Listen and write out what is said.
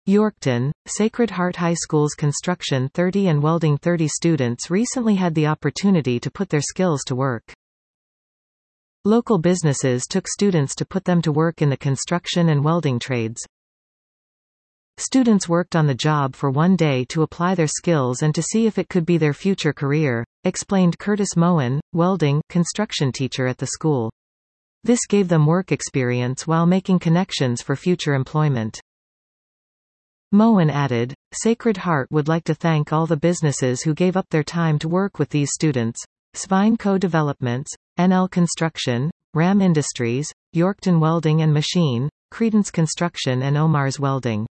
Yorkton, Sacred Heart High School's Construction 30 and Welding 30 students recently had the opportunity to put their skills to work. Local businesses took students to put them to work in the construction and welding trades. Students worked on the job for one day to apply their skills and to see if it could be their future career, explained Curtis Moen, welding construction teacher at the school. This gave them work experience while making connections for future employment. Moen added, Sacred Heart would like to thank all the businesses who gave up their time to work with these students: Svine Co-Developments, NL Construction, Ram Industries, Yorkton Welding and Machine, Credence Construction and Omar's Welding.